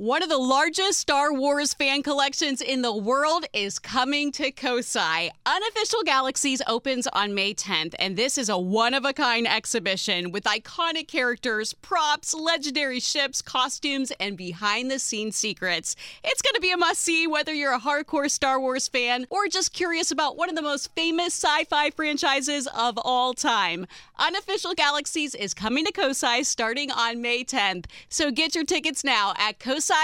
One of the largest Star Wars fan collections in the world is coming to Kosai. Unofficial Galaxies opens on May 10th, and this is a one-of-a-kind exhibition with iconic characters, props, legendary ships, costumes, and behind-the-scenes secrets. It's going to be a must-see whether you're a hardcore Star Wars fan or just curious about one of the most famous sci-fi franchises of all time. Unofficial Galaxies is coming to Kosai starting on May 10th, so get your tickets now at kosai.org.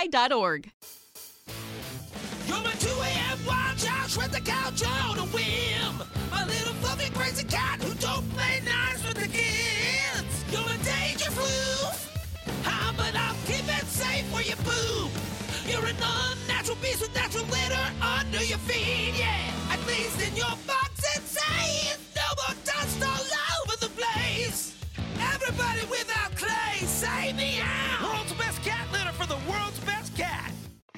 You're my 2 a.m. wild child, shred the couch on a whim. My little fluffy crazy cat who don't play nice with the kids. You're a danger flu, but I'll keep it safe where you poop. You're an unnatural beast with natural litter under your feet, yeah. At least in your box it's safe. No more dust all over the place. Everybody without clay, say meow. World's best cat litter for the world's best cat.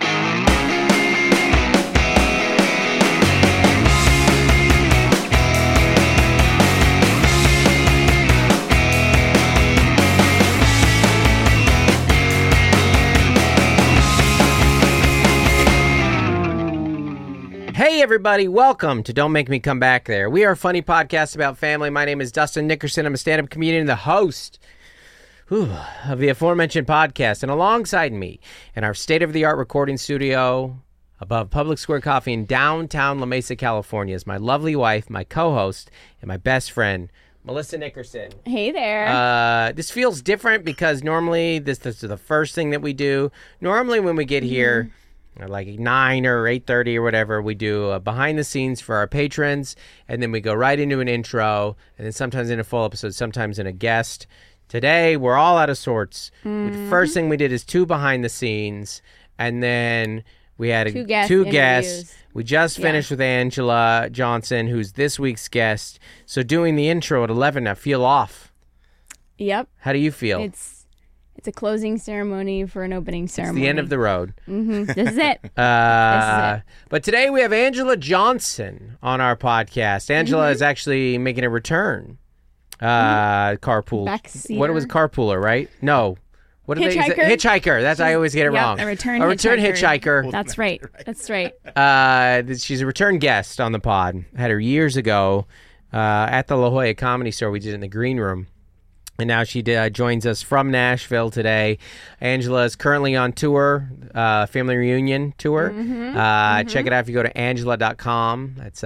Hey everybody, welcome to Don't Make Me Come Back There. We are a funny podcast about family. My name is Dustin Nickerson. I'm a stand-up comedian and the host of the aforementioned podcast. And alongside me in our state-of-the-art recording studio above Public Square Coffee in downtown La Mesa, California is my lovely wife, my co-host, and my best friend, Melissa Nickerson. Hey there. This feels different because normally this is the first thing that we do. Normally when we get here, like 9 or 8:30 or whatever, we do a behind the scenes for our patrons, and then we go right into an intro, and then sometimes in a full episode, sometimes in a guest. Today, we're all out of sorts. The first thing we did is 2 behind the scenes, and then we had two guests. We just finished with Angela Johnson, who's this week's guest. So doing the intro at 11, I feel off. Yep. How do you feel? It's a closing ceremony for an opening ceremony. It's the end of the road. This is it. But today we have Angela Johnson on our podcast. Angela is actually making a return. Carpool. Backseater. What was carpooler, right? No. What did Hitchhiker? they say? Hitchhiker. That's I always get it wrong. A return hitchhiker. That's right. That's right. She's a return guest on the pod. Had her years ago at the La Jolla Comedy Store. We did it in the green room. And now she joins us from Nashville today. Angela is currently on tour, family reunion tour. Check it out if you go to angela.com. That's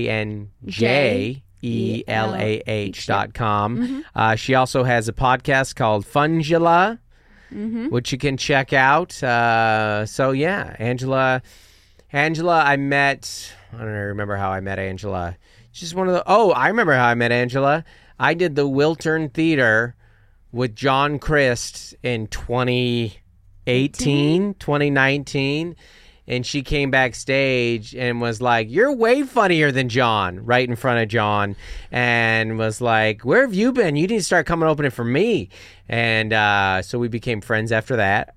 ANJELAH.com. She also has a podcast called Fungula, which you can check out. So yeah, Angela, I met. I don't remember how I met Angela. She's one of the. Oh, I remember how I met Angela. I did the Wiltern Theater with John Crist in 2019, and she came backstage and was like, "You're way funnier than John," right in front of John, and was like, "Where have you been? You need to start coming opening for me." And so we became friends after that.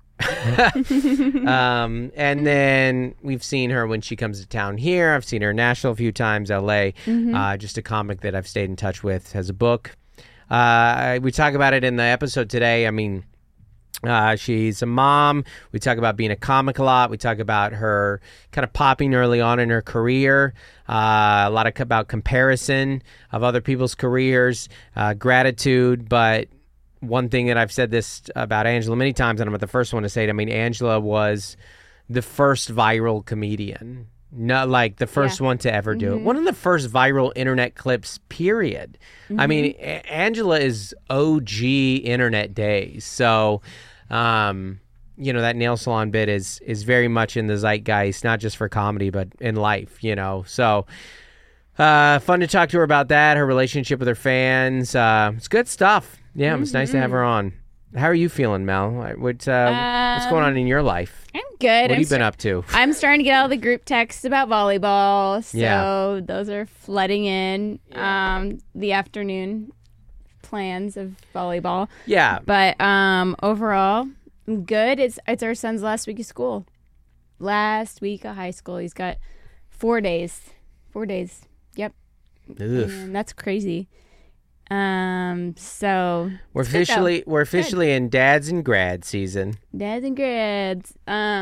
And then we've seen her when she comes to town here. I've seen her in Nashville a few times, LA. Just a comic that I've stayed in touch with, has a book. We talk about it in the episode today. I mean, she's a mom. We talk about being a comic a lot. We talk about her kind of popping early on in her career. A lot about comparison of other people's careers, gratitude, but one thing that I've said this about Angela many times, and I'm not the first one to say it. I mean, Angela was the first viral comedian, not like the first one to ever do it. One of the first viral internet clips, period. I mean, Angela is OG internet days. So, that nail salon bit is very much in the zeitgeist, not just for comedy, but in life, So, fun to talk to her about that, her relationship with her fans. It's good stuff. Yeah, it's nice to have her on. How are you feeling, Mel? What's going on in your life? I'm good. What have you been up to? I'm starting to get all the group texts about volleyball, so those are flooding in. The afternoon plans of volleyball. Yeah. But overall, I'm good. It's our son's last week of school. Last week of high school. He's got 4 days. 4 days. Yep. Ugh. And that's crazy. So We're it's good, though. officially in dads and grad season. Dads and grads.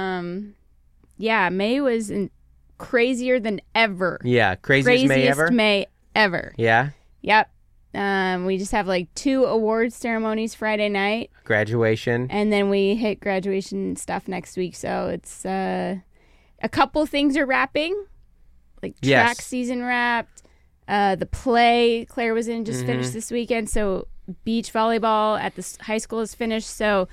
Yeah, May was crazier than ever. Yeah, craziest May ever. May ever. Yeah, Yep. We just have like 2 awards ceremonies Friday night, graduation. and then we hit graduation stuff next week. So it's a couple things are wrapping, like track Yes. season wrapped. The play Claire was in just finished this weekend. So beach volleyball at the high school is finished. So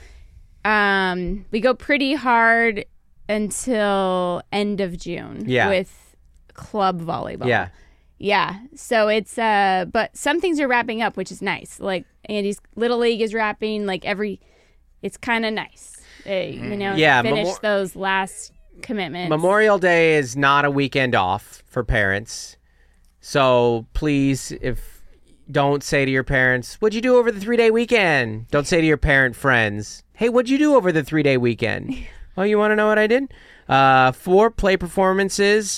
we go pretty hard until end of June Yeah. with club volleyball. Yeah, Yeah. So it's but some things are wrapping up, which is nice. Like Andy's Little League is wrapping, like it's kind of nice. Yeah, finish those last commitments. Memorial Day is not a weekend off for parents. So please, don't say to your parents, "What'd you do over the 3-day weekend?" Don't say to your parent friends, "Hey, what'd you do over the 3-day weekend?" Oh, you want to know what I did? 4 play performances,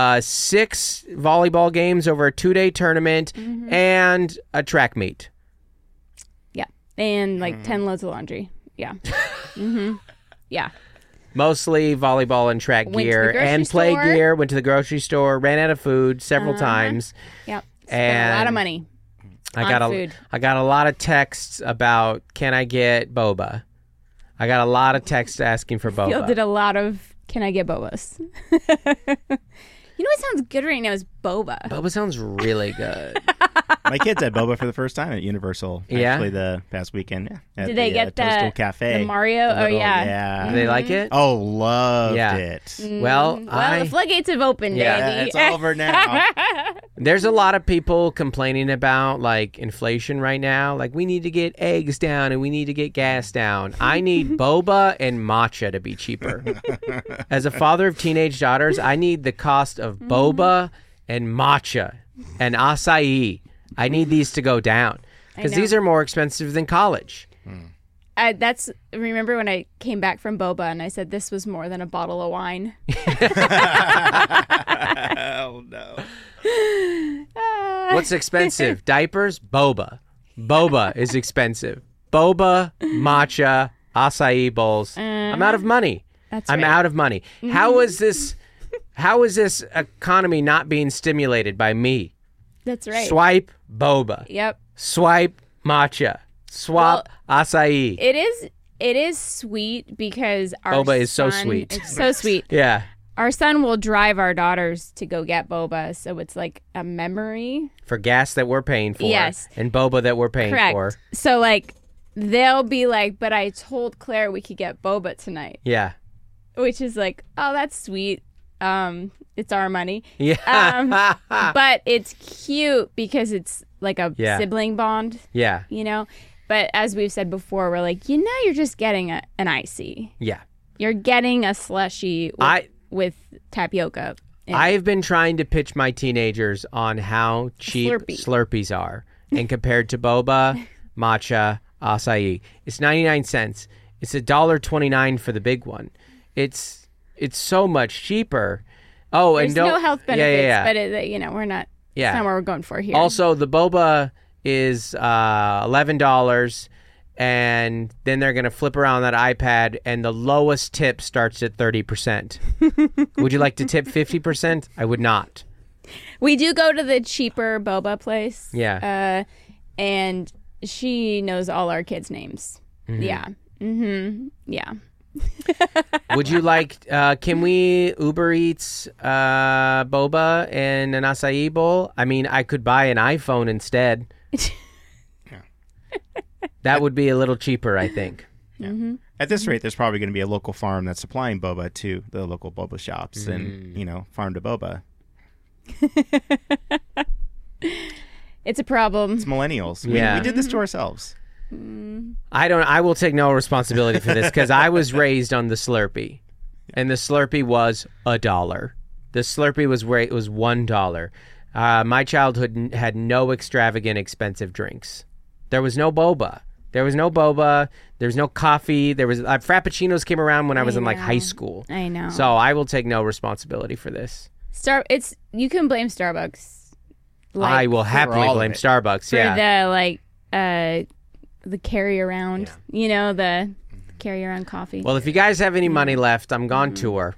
6 volleyball games over a 2-day tournament, and a track meet. Yeah. And like 10 loads of laundry. Yeah. Yeah. Mostly volleyball and track Went to gear the grocery and play store. gear. Went to the grocery store, ran out of food several times. Yep. Spent a lot of And money. I on got food. I got a lot of texts about, can I get boba? I got a lot of texts asking for boba. Fielded a lot of, can I get bobas? You know what sounds good right now is boba. Boba sounds really good. My kids had boba for the first time at Universal. Yeah? Actually, the past weekend. Yeah, at Did they get Toadstool the Cafe? the Mario? The little- Yeah. Yeah. Do they like it? Oh, loved Yeah. it. Well, Well, the floodgates have opened, Yeah. Yeah, Andy. it's over now. there's a lot of people complaining about like inflation right now. Like, we need to get eggs down and we need to get gas down. I need boba and matcha to be cheaper. As a father of teenage daughters, I need the cost of boba and matcha and acai. I need these to go down because know. these are more expensive than college. Remember when I came back from boba and I said this was more than a bottle of wine? Oh, no. What's expensive? Diapers? Boba. Boba is expensive. Boba, matcha, acai bowls. I'm out of money. That's I'm right. out of money. How is this economy not being stimulated by me? That's right. Swipe boba. Yep. Swipe matcha. Swap acai. It is sweet because our Boba is so son- sweet. It's so sweet. Yeah. Our son will drive our daughters to go get boba, so it's like a memory. For gas that we're paying for. Yes. And boba that we're paying Correct. for. So like they'll be like, "But I told Claire we could get boba tonight," Yeah. which is like, "Oh, that's sweet. It's our money." Yeah. But it's cute because it's like a Yeah. sibling bond, Yeah. you know? But as we've said before, we're like, you're just getting an icy. Yeah. You're getting a slushy with tapioca. in it. I've been trying to pitch my teenagers on how cheap Slurpee. Slurpees are. And compared to boba, matcha, acai, it's 99 cents. It's $1.29 for the big one. It's so much cheaper. Oh, There's and don't no health benefits, Yeah. but we're not. Yeah. That's not what we're going for here. Also, the boba is $11, and then they're going to flip around that iPad, and the lowest tip starts at 30%. Would you like to tip 50%? I would not. we do go to the cheaper boba place. Yeah. And she knows all our kids' names. Yeah. Mm-hmm. Yeah. Would you like, can we Uber Eats boba and an acai bowl? I mean, I could buy an iPhone instead. That would be a little cheaper, I think. At this rate, there's probably going to be a local farm that's supplying boba to the local boba shops and, farm to boba. It's a problem. It's millennials. Yeah. We did this to ourselves. I will take no responsibility for this because I was raised on the Slurpee, and the Slurpee was $1. The Slurpee was where it was $1. My childhood had no extravagant, expensive drinks. There was no boba. There was no coffee. There was Frappuccinos came around when I was in like high school. I know. So I will take no responsibility for this. You can blame Starbucks. I will happily all of blame it. Starbucks. for Yeah. the carry around, the carry around coffee. Well, if you guys have any money left, I'm gone tour.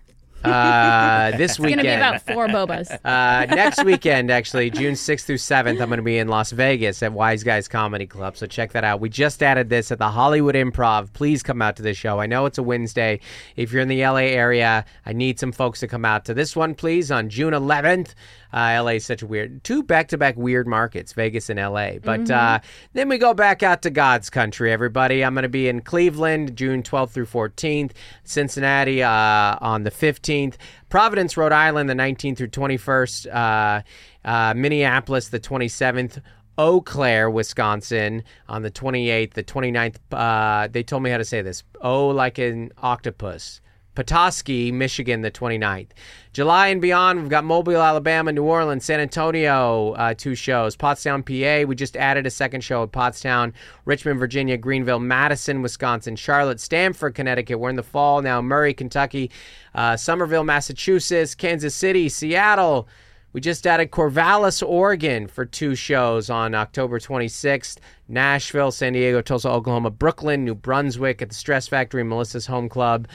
This it's gonna weekend. be about 4 bobas. Next weekend, actually, June 6th through 7th, I'm going to be in Las Vegas at Wise Guys Comedy Club. So check that out. We just added this at the Hollywood Improv. Please come out to this show. I know it's a Wednesday. If you're in the LA area, I need some folks to come out to this one, please, on June 11th. LA is such a weird, 2 back-to-back weird markets, Vegas and LA. But then we go back out to God's country, everybody. I'm going to be in Cleveland, June 12th through 14th, Cincinnati on the 15th, Providence, Rhode Island, the 19th through 21st, Minneapolis, the 27th, Eau Claire, Wisconsin on the 28th, the 29th. They told me how to say this. Oh, like an octopus. Petoskey, Michigan, the 29th. July and beyond, we've got Mobile, Alabama, New Orleans, San Antonio, 2 shows. Pottstown, PA, we just added a 2nd show at Pottstown. Richmond, Virginia, Greenville, Madison, Wisconsin, Charlotte, Stamford, Connecticut. We're in the fall now. Murray, Kentucky, Somerville, Massachusetts, Kansas City, Seattle. We just added Corvallis, Oregon for 2 shows on October 26th. Nashville, San Diego, Tulsa, Oklahoma, Brooklyn, New Brunswick at the Stress Factory, Melissa's Home Club,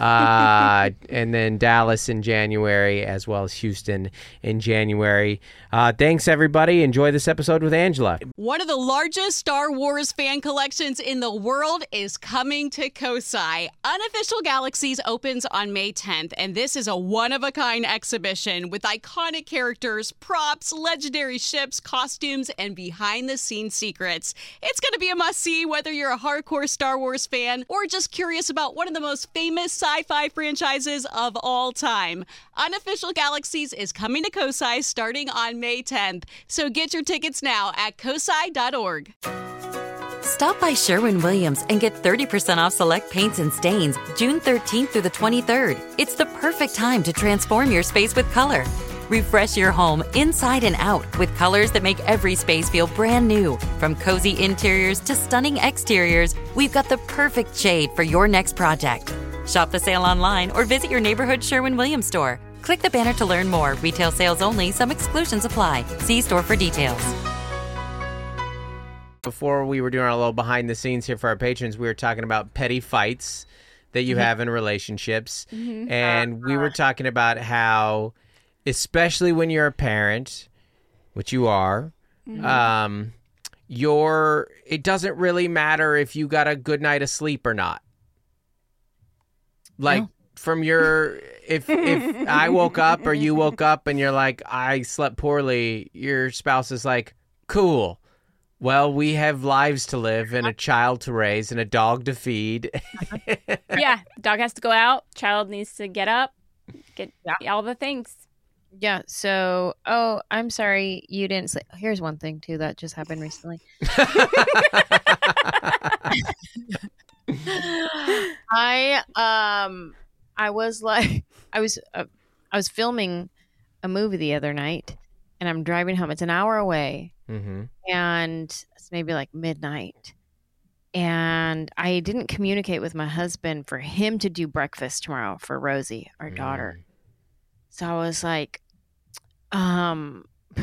and then Dallas in January, as well as Houston in January. Thanks, everybody. Enjoy this episode with Angela. One of the largest Star Wars fan collections in the world is coming to Kosai. Unofficial Galaxies opens on May 10th, and this is a one-of-a-kind exhibition with iconic characters, props, legendary ships, costumes, and behind-the-scenes secrets. It's going to be a must-see whether you're a hardcore Star Wars fan or just curious about one of the most famous sci-fi franchises of all time. Unofficial Galaxies is coming to Kosai starting on May 10th, so get your tickets now at kosai.org. Stop by Sherwin-Williams and get 30% off select paints and stains June 13th through the 23rd. It's the perfect time to transform your space with color. Refresh your home inside and out with colors that make every space feel brand new. From cozy interiors to stunning exteriors, we've got the perfect shade for your next project. Shop the sale online or visit your neighborhood Sherwin-Williams store. Click the banner to learn more. Retail sales only. Some exclusions apply. See store for details. Before we were doing our little behind the scenes here for our patrons, we were talking about petty fights that you have in relationships. And we were talking about how, especially when you're a parent, which you are, it doesn't really matter if you got a good night of sleep or not. Like from your, if I woke up or you woke up and you're like, I slept poorly, your spouse is like, cool. Well, we have lives to live and a child to raise and a dog to feed. Yeah, dog has to go out. Child needs to get up. Get all the things. Yeah. So, I'm sorry you didn't sleep. Here's one thing too that just happened recently. I was filming a movie the other night, and I'm driving home. It's an hour away, and it's maybe like midnight. And I didn't communicate with my husband for him to do breakfast tomorrow for Rosie, our daughter. So I was like, I'm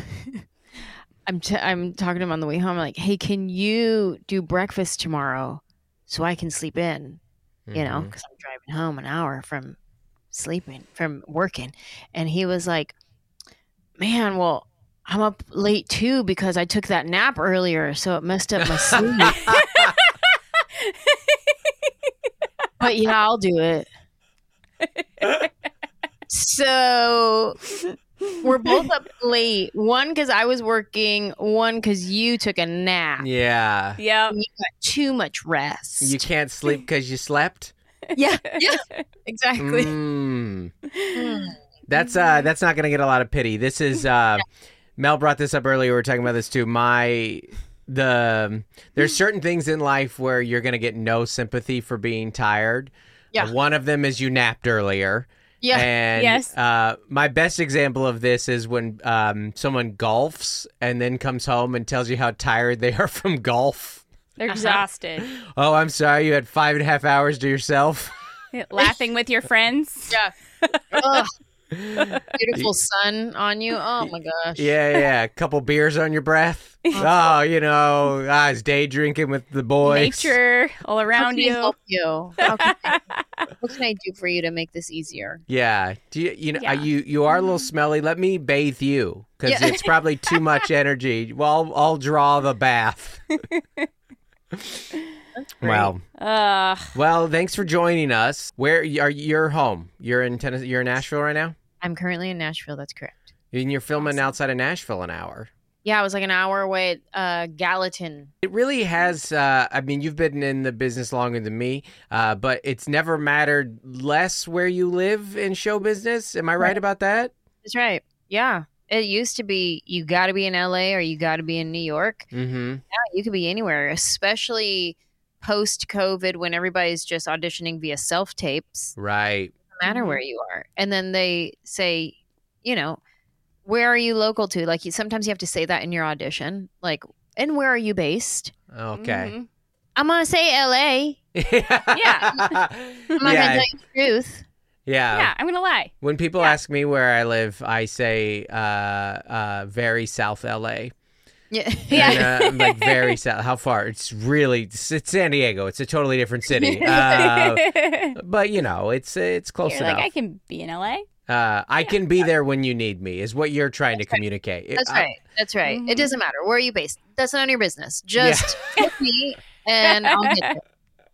talking to him on the way home. I'm like, hey, can you do breakfast tomorrow so I can sleep in? You know, because I'm driving home an hour from working. And he was like, man, well, I'm up late too because I took that nap earlier, so it messed up my sleep. But yeah, I'll do it. So we're both up late. One because I was working. One because you took a nap. Yeah. Yeah. You got too much rest. You can't sleep because you slept? Yeah. Exactly. That's not going to get a lot of pity. This is Mel brought this up earlier. We were talking about this too. There's certain things in life where you're going to get no sympathy for being tired. Yeah. One of them is you napped earlier. Yeah. And Yes. My best example of this is when someone golfs and then comes home and tells you how tired they are from golf. They're exhausted. Oh, I'm sorry. You had 5.5 hours to yourself. Laughing with your friends. Yeah. Ugh. Beautiful sun on you. Oh my gosh. Yeah. A couple beers on your breath. Oh, I was day drinking with the boys. Nature all How around can I you. help you? What can I do for you to make this easier? Yeah. Do you Yeah. you are a little smelly. Let me bathe you because Yeah. it's probably too much energy. Well, I'll draw the bath. Wow. Well, thanks for joining us. Where are you're home? You're in Tennessee. You're in Nashville right now. I'm currently in Nashville. That's correct. And you're filming outside of Nashville an hour. Yeah, I was like an hour away at Gallatin. It really has. You've been in the business longer than me, but it's never mattered less where you live in show business. Am I right about that? That's right. Yeah. It used to be you got to be in LA or you got to be in New York. Mm-hmm. Now you could be anywhere, especially post COVID when everybody's just auditioning via self tapes. Right. No matter where you are. And then they say, where are you local to? Like sometimes you have to say that in your audition. Like, and where are you based? Okay. I'm going to say LA. Yeah. I'm not going to tell you the truth. Yeah, I'm gonna lie. When people ask me where I live, I say very South LA. Yeah. And, I'm like very south. How far? It's San Diego. It's a totally different city. But it's close You're enough. like, I can be in LA. I can be there when you need me. Is what you're trying to communicate. That's right. That's right. It doesn't matter. Where are you based? That's none of your business. Just hit me and I'll get there.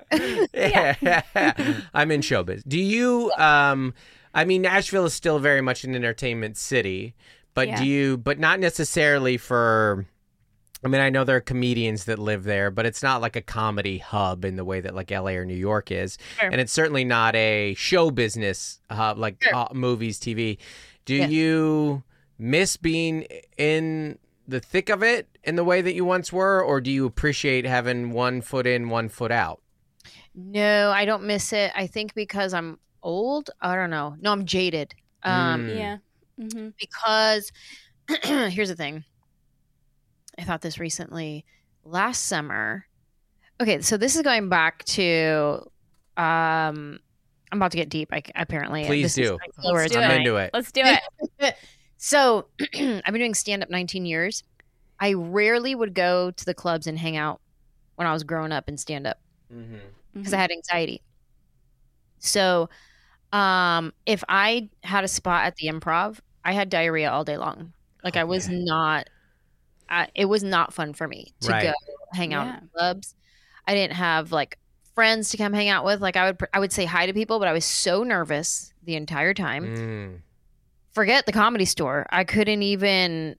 I'm in showbiz. Do you? Nashville is still very much an entertainment city, but but not necessarily for. I know there are comedians that live there, but it's not like a comedy hub in the way that like LA or New York is, Sure. and it's certainly not a show business hub like movies, TV. Do you miss being in the thick of it in the way that you once were, or do you appreciate having one foot in, one foot out? No, I don't miss it. I think because I'm old. I don't know. No, I'm jaded. Yeah. Mm-hmm. Because here's the thing. I thought this recently. Last summer. Okay, so this is going back to. I'm about to get deep. Apparently, Please this is do. my words I'm tonight. into it. Let's do it. So I've been doing stand up 19 years. I rarely would go to the clubs and hang out when I was growing up in stand up because I had anxiety. So if I had a spot at the Improv, I had diarrhea all day long. Like I was not, it was not fun for me to go hang out in clubs. I didn't have like friends to come hang out with. Like I would say hi to people, but I was so nervous the entire time. Forget the Comedy Store. I couldn't even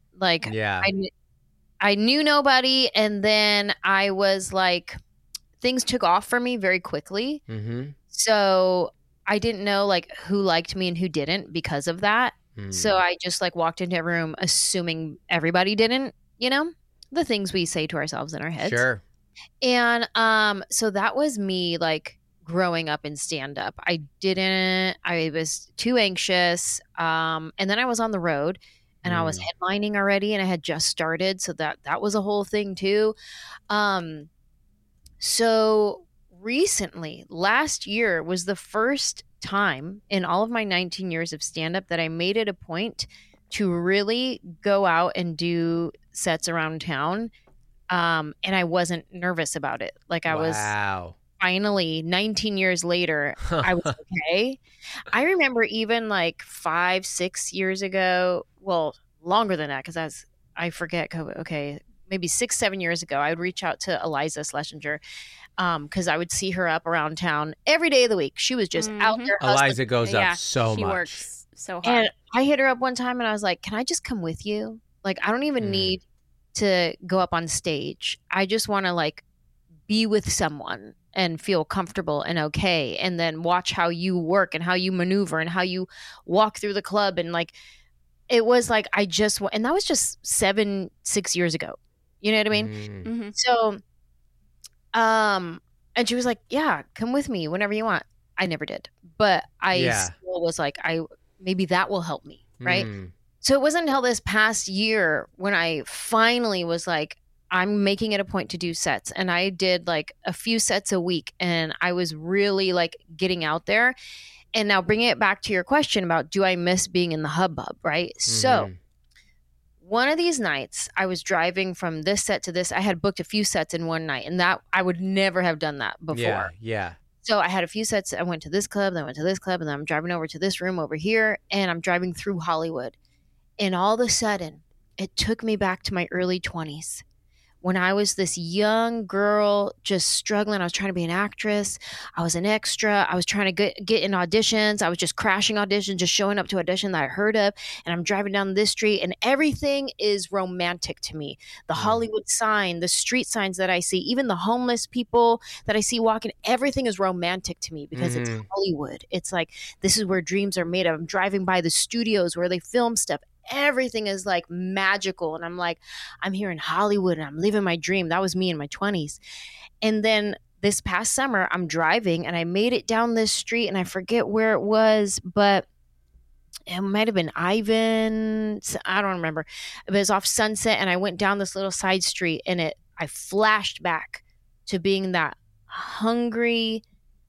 I knew nobody. And then I was like, things took off for me very quickly. So I didn't know like who liked me and who didn't because of that. So I just like walked into a room assuming everybody didn't, the things we say to ourselves in our heads. Sure. And so that was me like growing up in stand up. I was too anxious. And then I was on the road and I was headlining already and I had just started. So that was a whole thing too. So recently, last year was the first time in all of my 19 years of stand up that I made it a point to really go out and do sets around town. And I wasn't nervous about it. Like I was finally 19 years later, I was okay. I remember even like 5-6 years ago, well, longer than that, because I forget COVID. Okay, maybe 6-7 years ago, I would reach out to Eliza Schlesinger because I would see her up around town every day of the week. She was just out there hustling. Eliza goes up so she much. works so hard. And I hit her up one time and I was like, can I just come with you? Like, I don't even need to go up on stage. I just want to like be with someone and feel comfortable and okay. And then watch how you work and how you maneuver and how you walk through the club. And like, it was like, and that was just 6 years ago. You know what I mean? So, and she was like, yeah, come with me whenever you want. I never did, but I still was like, maybe that will help me. Right. So it wasn't until this past year when I finally was like, I'm making it a point to do sets. And I did like a few sets a week and I was really like getting out there. And now bringing it back to your question about do I miss being in the hubbub, right? So one of these nights I was driving from this set to this. I had booked a few sets in one night, and that I would never have done that before. Yeah. So I had a few sets. I went to this club, then I went to this club, and then I'm driving over to this room over here, and I'm driving through Hollywood. And all of a sudden, it took me back to my early 20s when I was this young girl just struggling. I was trying to be an actress. I was an extra. I was trying to get in auditions. I was just crashing auditions, just showing up to audition that I heard of. And I'm driving down this street, and everything is romantic to me. The Hollywood sign, the street signs that I see, even the homeless people that I see walking, everything is romantic to me because it's Hollywood. It's like, this is where dreams are made of. I'm driving by the studios where they film stuff. Everything is like magical. And I'm like, I'm here in Hollywood and I'm living my dream. That was me in my 20s. And then this past summer, I'm driving and I made it down this street, and I forget where it was, but it might have been Ivan. I don't remember. It was off Sunset, and I went down this little side street, and I flashed back to being that hungry,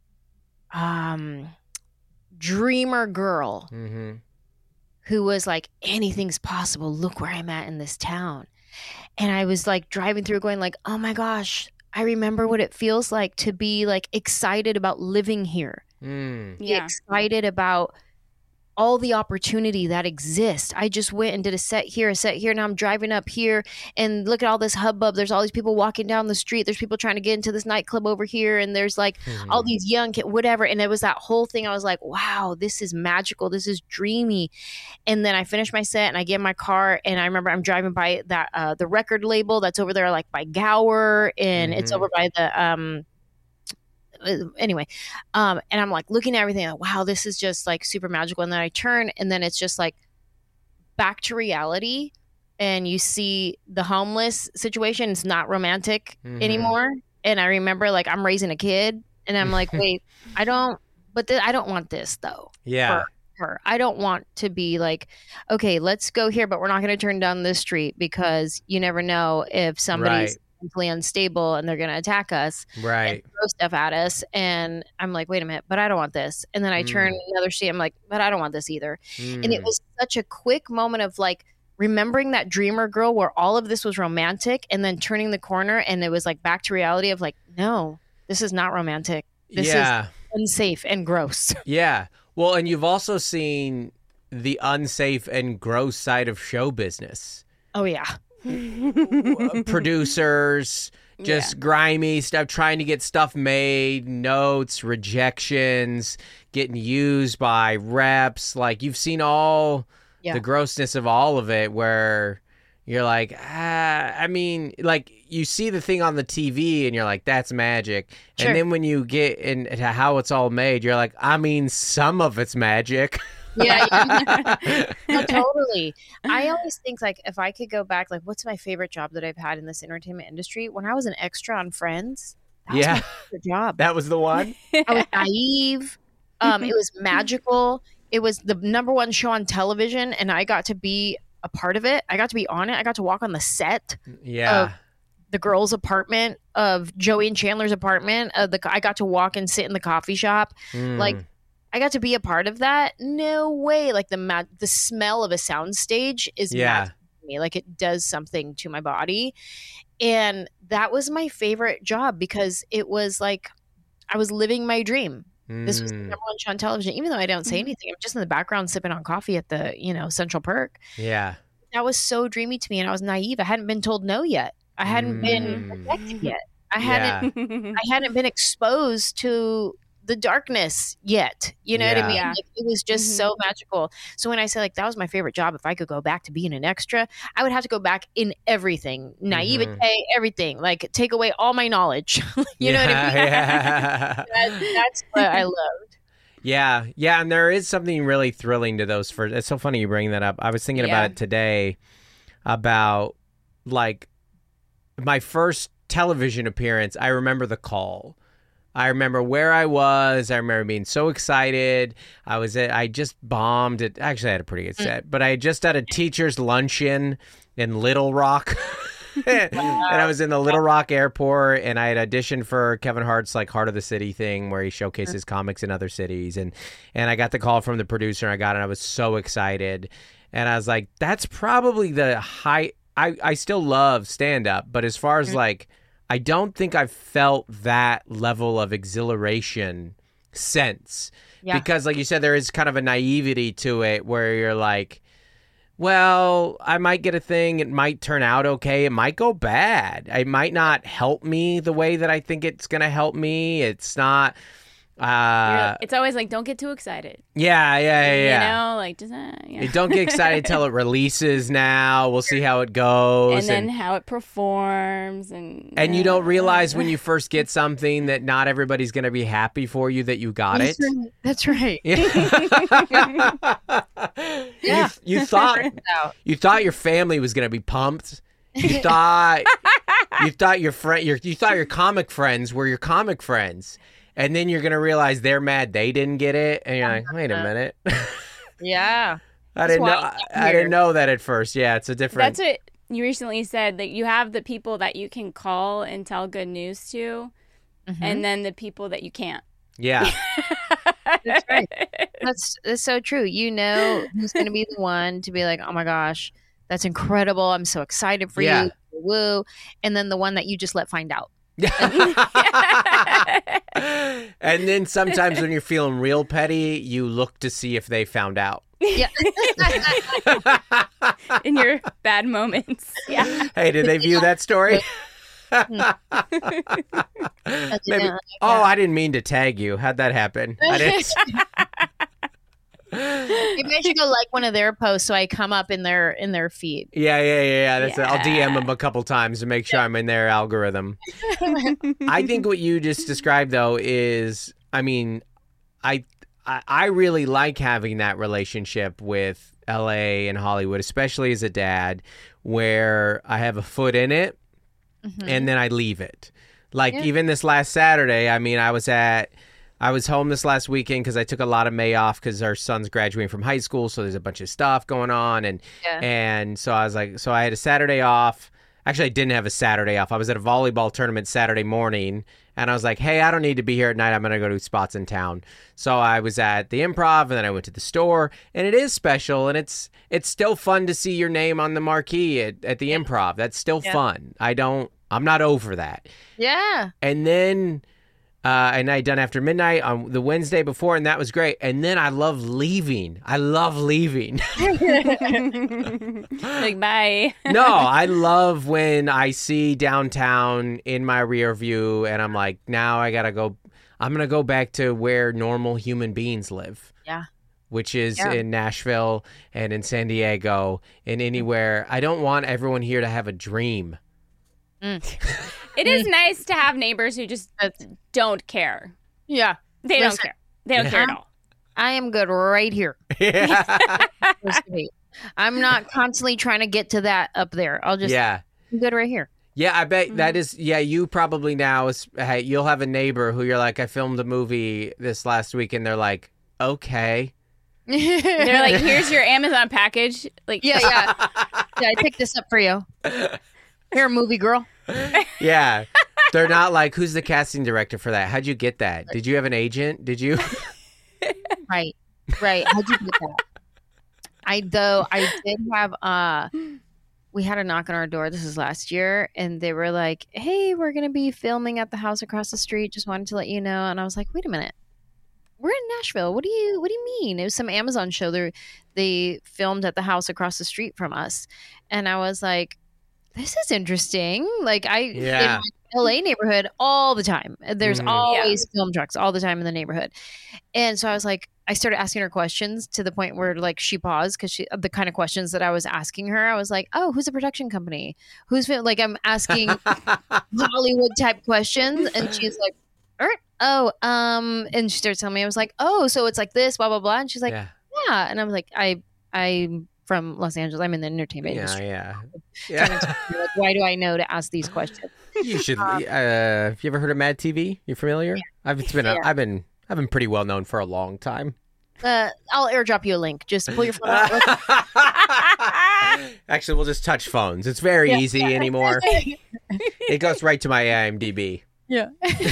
dreamer girl. Who was like, anything's possible. Look where I'm at in this town. And I was like driving through going like, oh my gosh, I remember what it feels like to be like excited about living here. Be excited about all the opportunity that exists. I just went and did a set here. Now I'm driving up here, and look at all this hubbub. There's all these people walking down the street. There's people trying to get into this nightclub over here. And there's like all these young kids, whatever. And it was that whole thing. I was like, wow, this is magical. This is dreamy. And then I finished my set and I get in my car, and I remember I'm driving by that, the record label that's over there, like by Gower, and it's over by the, anyway, and I'm like looking at everything like, wow, this is just like super magical. And then I turn, and then it's just like back to reality, and you see the homeless situation. It's not romantic anymore. And I remember like I'm raising a kid, and I'm like, wait, I don't want this though. For her. I don't want to be like, okay, let's go here, but we're not going to turn down this street because you never know if somebody's mentally unstable and they're going to attack us and throw stuff at us. And I'm like, wait a minute, but I don't want this. And then I turn another street. I'm like, but I don't want this either. And it was such a quick moment of like remembering that dreamer girl where all of this was romantic, and then turning the corner and it was like back to reality of like, no, this is not romantic. This is unsafe and gross. Yeah. Well, and you've also seen the unsafe and gross side of show business. Oh, yeah. Producers, just grimy stuff, trying to get stuff made, notes, rejections, getting used by reps. Like, you've seen all the grossness of all of it, where you're like, I mean, like, you see the thing on the TV and you're like, that's magic. Sure. And then when you get into how it's all made, you're like, I mean, some of it's magic. Yeah. No, totally. I always think like, if I could go back, like, what's my favorite job that I've had in this entertainment industry? When I was an extra on Friends, that was my favorite job. That was the one. I was naive. It was magical. It was the #1 show on television, and I got to be a part of it. I got to be on it. I got to walk on the set of the girls' apartment, of Joey and Chandler's apartment. I got to walk and sit in the coffee shop. Like, I got to be a part of that. No way. Like the smell of a soundstage is magic to me. Like, it does something to my body. And that was my favorite job because it was like I was living my dream. This was the #1 show on television. Even though I don't say anything, I'm just in the background sipping on coffee at the, Central Perk. Yeah. That was so dreamy to me, and I was naive. I hadn't been told no yet. I hadn't been rejected yet. I hadn't been exposed to the darkness yet. You know what I mean? Like, it was just so magical. So when I say like that was my favorite job, if I could go back to being an extra, I would have to go back in everything. Naivete, everything. Like, take away all my knowledge. You know what I mean? That's what I loved. Yeah. Yeah. And there is something really thrilling to those first. It's so funny you bring that up. I was thinking about it today, about like my first television appearance. I remember the call. I remember where I was. I remember being so excited. I just bombed it. Actually, I had a pretty good set, but I had just had a teacher's luncheon in Little Rock. And I was in the Little Rock airport, and I had auditioned for Kevin Hart's like Heart of the City thing where he showcases comics in other cities. And I got the call from the producer, and I was so excited. And I was like, that's probably the high. I still love stand-up, but as far as like, I don't think I've felt that level of exhilaration since. Yeah. Because like you said, there is kind of a naivety to it where you're like, well, I might get a thing. It might turn out okay. It might go bad. It might not help me the way that I think it's going to help me. It's not. It's always like, don't get too excited. Yeah. You know, like just You don't get excited till it releases now. We'll see how it goes. And then how it performs. And you don't realize when you first get something that not everybody's going to be happy for you that you got it. That's right. Yeah. You thought your family was going to be pumped. You thought your comic friends were your comic friends. And then you're going to realize they're mad they didn't get it. And you're like, wait a minute. Yeah. I didn't know that at first. Yeah, it's a different. That's what you recently said, that you have the people that you can call and tell good news to, and then the people that you can't. Yeah. That's right. That's so true. You know who's going to be the one to be like, oh my gosh, that's incredible. I'm so excited for you. Woo. And then the one that you just let find out. And then sometimes when you're feeling real petty, you look to see if they found out. Yeah. In your bad moments. Yeah. Hey, did they view that story? Maybe. Oh, I didn't mean to tag you. How'd that happen? I didn't. Maybe I should go like one of their posts so I come up in their feed. Yeah. That's I'll DM them a couple times to make sure I'm in their algorithm. I think what you just described though is, I mean, I really like having that relationship with LA and Hollywood, especially as a dad, where I have a foot in it and then I leave it. Like even this last Saturday, I mean, I was home this last weekend because I took a lot of May off because our son's graduating from high school, so there's a bunch of stuff going on, and so I was like, so I had a Saturday off. Actually, I didn't have a Saturday off. I was at a volleyball tournament Saturday morning, and I was like, hey, I don't need to be here at night. I'm going to go to spots in town. So I was at the Improv, and then I went to the store, and it is special, and it's still fun to see your name on the marquee at the Improv. That's still fun. I'm not over that. Yeah. And then... and I done after midnight on the Wednesday before, and that was great. And then I love leaving. Like, bye. No, I love when I see downtown in my rear view, and I'm like, now I gotta go. I'm gonna go back to where normal human beings live. Yeah. Which is in Nashville and in San Diego and anywhere. I don't want everyone here to have a dream. It is nice to have neighbors who just don't care. Yeah. They don't care. They don't care at all. I am good right here. Yeah. I'm not constantly trying to get to that up there. I'm good right here. Yeah, I bet that is, you probably now, hey, you'll have a neighbor who you're like, I filmed a movie this last week, and they're like, okay. They're like, here's your Amazon package. Like, Yeah, I picked this up for you. Here, movie girl. Yeah. They're not like, who's the casting director for that? How'd you get that? Did you have an agent? Did you? Right. How'd you get that? I did have, we had a knock on our door. This was last year. And they were like, hey, we're going to be filming at the house across the street. Just wanted to let you know. And I was like, wait a minute. We're in Nashville. What do you mean? It was some Amazon show. They filmed at the house across the street from us. And I was like, this is interesting. Like in my LA neighborhood all the time. There's always film trucks all the time in the neighborhood. And so I was like, I started asking her questions to the point where like she paused because the kind of questions that I was asking her, I was like, oh, who's the production company? Like I'm asking Hollywood type questions. And she's like, and she starts telling me, I was like, oh, so it's like this, blah, blah, blah. And she's like, yeah. And I was like, I'm from Los Angeles. I'm in the entertainment industry. Yeah. Like, why do I know to ask these questions? You should. Have you ever heard of Mad TV? You familiar? Yeah. I've been pretty well known for a long time. I'll airdrop you a link. Just pull your phone out. Actually, we'll just touch phones. It's very easy anymore. It goes right to my IMDb. Yeah.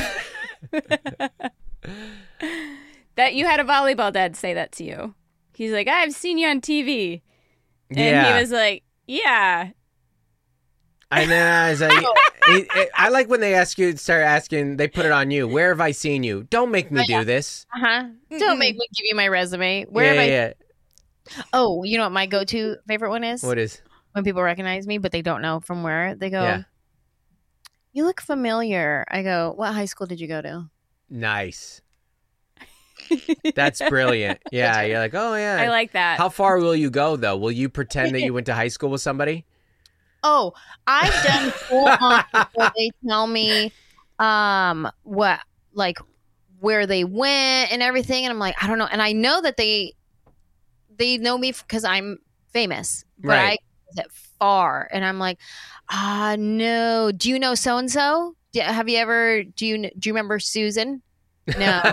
That you had a volleyball dad say that to you. He's like, I've seen you on TV. And Yeah. he was like, yeah. And then I was like, I like when they start asking, they put it on you. Where have I seen you? Don't make me do this. Don't make me give you my resume. Yeah. Oh, you know what my go-to favorite one is? What is? When people recognize me, but they don't know from where. They go, Yeah. you look familiar. I go, what high school did you go to? Nice. That's brilliant. Yeah, you're like, oh yeah. I like that. How far will you go though? Will you pretend that you went to high school with somebody? Oh, I've done full on where they tell me what, like, where they went and everything, and I'm like, I don't know. And I know that they know me because I'm famous, but Right. I get far, and I'm like, no. Do you know so and so? Have you ever? Do you remember Susan? No.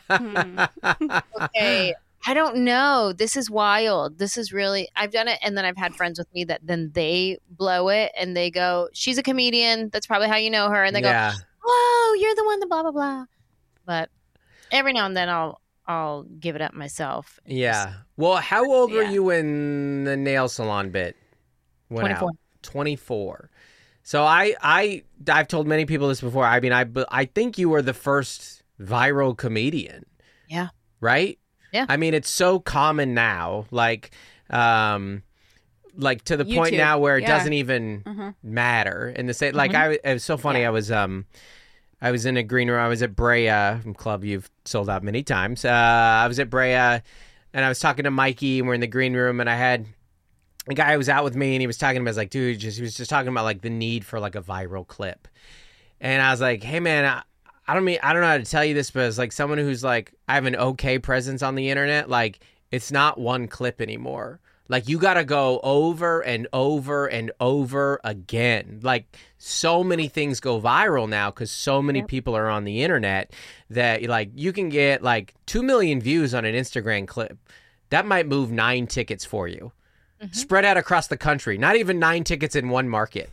Okay. I don't know. This is wild. This is really, I've done it. And then I've had friends with me that then they blow it and they go, she's a comedian. That's probably how you know her. And they Yeah. go, whoa, you're the one that blah, blah, blah. But every now and then I'll give it up myself. Yeah. Well, how old were Yeah. you when the nail salon bit went 24. out? 24. So I've told many people this before. I mean, I think you were the first viral comedian. Yeah. Right? Yeah. I mean, it's so common now, like to the point YouTube. now where it Yeah. doesn't even matter. In the same, like it was so funny. Yeah. I was in a green room. I was at Brea club. You've sold out many times. I was at Brea, and I was talking to Mikey, and we're in the green room, and I had a guy who was out with me, and he was talking about, like, dude, he was just talking about like the need for like a viral clip, and I was like, hey man, I don't know how to tell you this, but it's like someone who's like, I have an okay presence on the internet. Like, it's not one clip anymore. Like, you got to go over and over and over again. Like, so many things go viral now because so many people are on the internet that, like, you can get like 2 million views on an Instagram clip. That might move 9 tickets for you. Spread out across the country, not even 9 tickets in one market.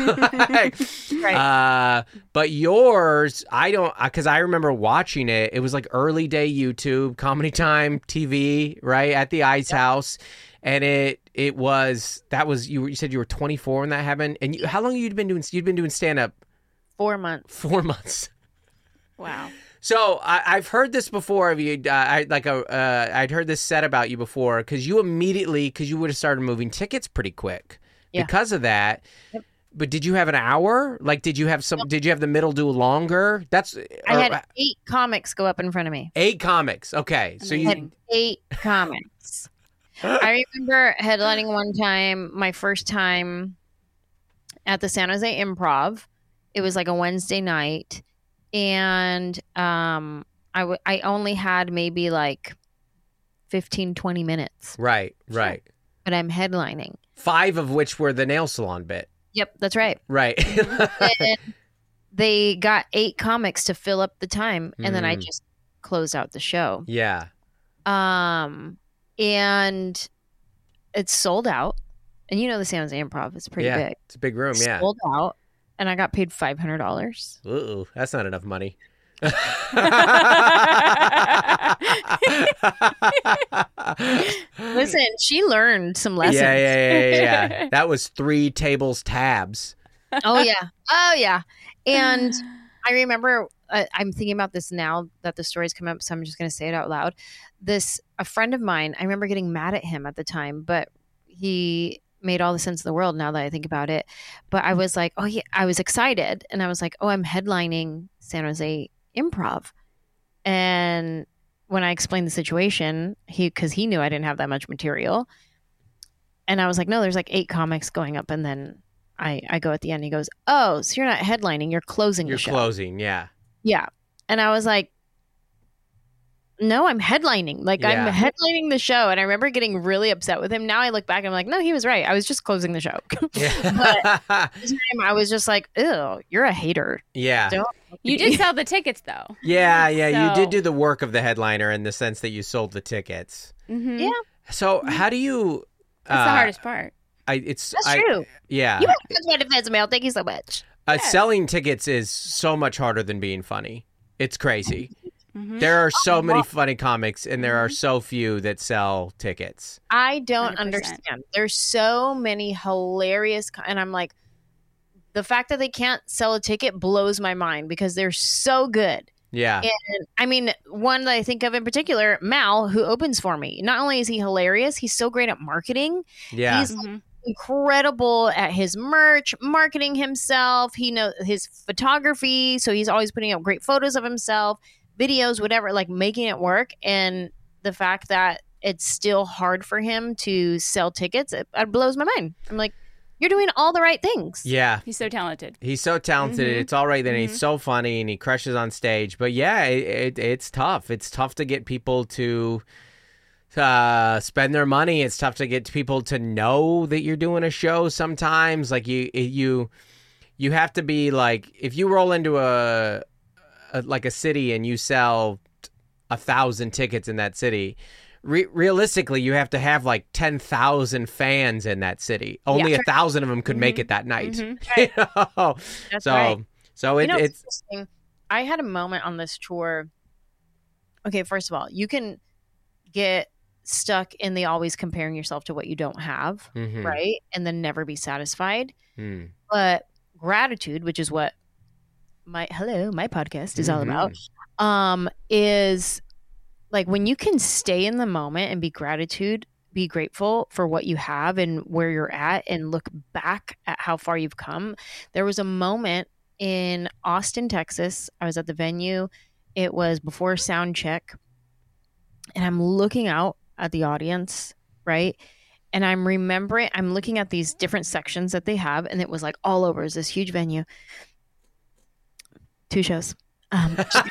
But yours, I don't, because I remember watching it. It was like early day YouTube, Comedy Time TV, right at the Ice House, and it was you said you were 24 when that happened, and how long you'd been doing stand up? 4 months. 4 months. Wow. So I've heard this before of you. I'd heard this said about you before because you would have started moving tickets pretty quick because of that. Yep. But did you have an hour? Like, did you have Did you have the middle do longer? I had 8 comics go up in front of me. 8 comics. Okay, so you Amazing. 8 comics. I remember headlining one time, my first time at the San Jose Improv. It was like a Wednesday night. And I only had maybe like 15, 20 minutes. right. But I'm headlining. 5 of which were the nail salon bit. Yep, that's right. Right. And they got 8 comics to fill up the time, and then I just closed out the show. Yeah. And it's sold out. And you know the San Jose Improv is pretty big. It's a big room. Yeah. Sold out, and I got paid $500. Ooh, that's not enough money. Listen, she learned some lessons. Yeah. That was 3 tables tabs. Oh yeah. And I remember I'm thinking about this now that the story's come up, so I'm just going to say it out loud. A friend of mine, I remember getting mad at him at the time, but he made all the sense in the world now that I think about it. But I was like, oh yeah, I was excited, and I was like, oh, I'm headlining San Jose Improv. And when I explained the situation, because he knew I didn't have that much material, and I was like, no, there's like 8 comics going up, and then I go at the end. He goes, oh, so you're not headlining, you're closing You're the show. closing, yeah. Yeah. And I was like, no, I'm headlining. Like, Yeah. I'm headlining the show. And I remember getting really upset with him. Now I look back and I'm like, no, he was right. I was just closing the show. Yeah. This time I was just like, ew, you're a hater. Yeah. Don't- You did sell the tickets, though. Yeah. You So- did do the work of the headliner in the sense that you sold the tickets. Mm-hmm. Yeah. So how do you... That's the hardest part. That's true. Yeah. You have my defense mail. Thank you so much. Selling tickets is so much harder than being funny. It's crazy. There are so many funny comics, and there are so few that sell tickets. I don't 100%. understand. There's so many hilarious, and I'm like, the fact that they can't sell a ticket blows my mind because they're so good. Yeah. And I mean, one that I think of in particular, Mal, who opens for me. Not only is he hilarious, he's so great at marketing. Yeah. He's incredible at his merch, marketing himself. He knows his photography, so he's always putting up great photos of himself, videos, whatever, like making it work. And the fact that it's still hard for him to sell tickets, it blows my mind. I'm like, you're doing all the right things. Yeah. He's so talented. He's so talented. It's all right. Then he's so funny and he crushes on stage. But yeah, it's tough. It's tough to get people to spend their money. It's tough to get people to know that you're doing a show sometimes. Like you have to be like, if you roll into a city and you sell 1,000 tickets in that city, realistically, you have to have like 10,000 fans in that city. Only 1,000 of them could make it that night. You know? That's right. So You know, it's interesting. I had a moment on this tour. Okay, first of all, you can get stuck in the always comparing yourself to what you don't have, right? And then never be satisfied. But gratitude, which is what my podcast is all about, is like when you can stay in the moment and be grateful for what you have and where you're at and look back at how far you've come. There was a moment in Austin, Texas. I was at the venue. It was before sound check. And I'm looking out at the audience, right? And I'm looking at these different sections that they have. And it was like all over. It's this huge venue. 2 shows. Still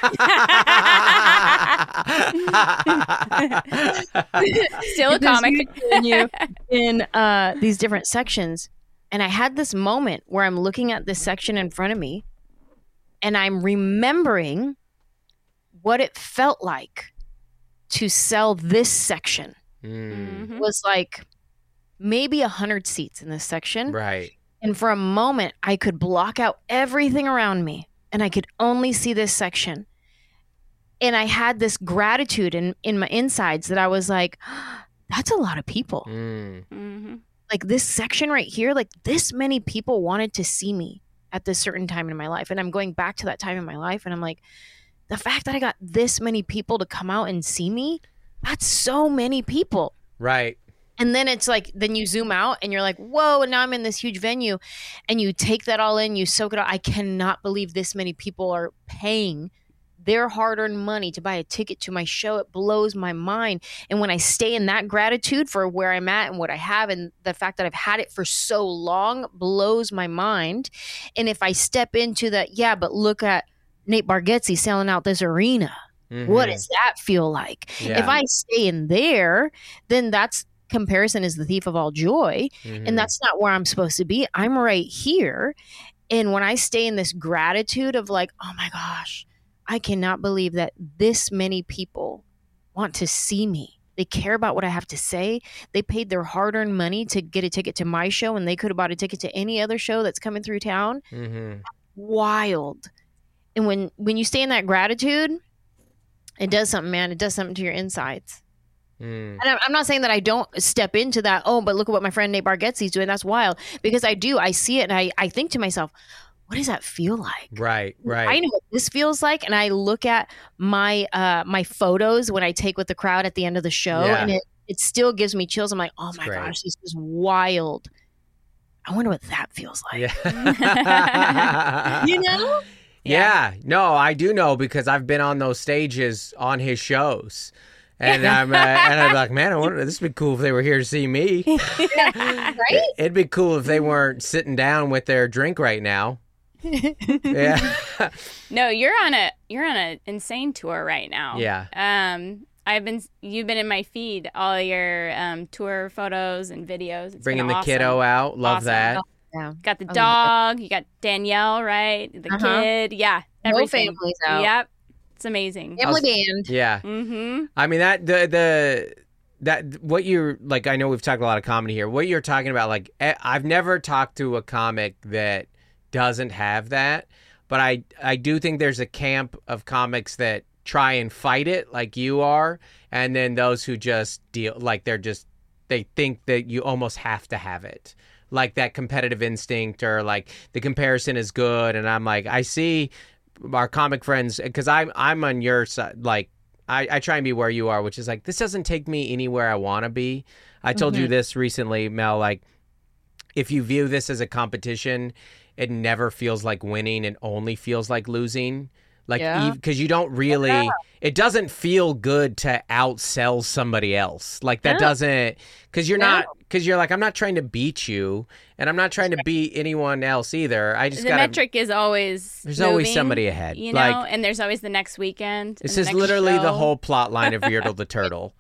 a comic. In these different sections. And I had this moment where I'm looking at this section in front of me and I'm remembering what it felt like to sell this section. It was like maybe 100 seats in this section. right. And for a moment, I could block out everything around me and I could only see this section. And I had this gratitude in my insides that I was like, that's a lot of people. Like this section right here, like this many people wanted to see me at this certain time in my life. And I'm going back to that time in my life. And I'm like, the fact that I got this many people to come out and see me, that's so many people. Right. And then it's like, then you zoom out and you're like, whoa, and now I'm in this huge venue. And you take that all in, you soak it all. I cannot believe this many people are paying their hard-earned money to buy a ticket to my show. It blows my mind. And when I stay in that gratitude for where I'm at and what I have and the fact that I've had it for so long blows my mind. And if I step into that, but look at Nate Bargatze selling out this arena. What does that feel like? Yeah. If I stay in there, then that's comparison is the thief of all joy. And that's not where I'm supposed to be. I'm right here. And when I stay in this gratitude of like, oh my gosh, I cannot believe that this many people want to see me. They care about what I have to say. They paid their hard-earned money to get a ticket to my show, and they could have bought a ticket to any other show that's coming through town. Wild. And when you stay in that gratitude, it does something, man. It does something to your insides. And I'm not saying that I don't step into that, but look at what my friend Nate Bargatze is doing. That's wild. Because I do. I see it, and I think to myself, what does that feel like? Right. I know what this feels like, and I look at my my photos when I take with the crowd at the end of the show, and it still gives me chills. I'm like, oh my gosh, this is wild. I wonder what that feels like. Yeah. You know? Yeah. No, I do know because I've been on those stages on his shows. And I'm like, man, I wonder, this would be cool if they were here to see me. Right? It'd be cool if they weren't sitting down with their drink right now. Yeah. No, you're on a insane tour right now. Yeah. You've been in my feed, all your tour photos and videos. It's Bringing been the awesome. kiddo out. Love Awesome. that. Yeah. Got the dog. You got Danielle, right? The kid. Yeah. No Everything. families out. Yep. It's amazing. Family band. Yeah. Mm-hmm. I mean that that what you're like, I know we've talked a lot of comedy here. What you're talking about, like, I've never talked to a comic that doesn't have that, but I do think there's a camp of comics that try and fight it like you are, and then those who just deal like they think that you almost have to have it, like that competitive instinct, or like the comparison is good. And I'm like, I see our comic friends, because I'm on your side, like I try and be where you are, which is like, this doesn't take me anywhere I want to be. I told you this recently, Mel, like, if you view this as a competition, it never feels like winning. It only feels like losing. Like, because you don't really, it doesn't feel good to outsell somebody else. Like, that doesn't, because you're not, because you're like, I'm not trying to beat you, and I'm not trying to beat anyone else either. I just got the metric is always there's moving, always somebody ahead, you know, like, and there's always the next weekend. This and is the next literally show. the whole plot line of Beardle the Turtle.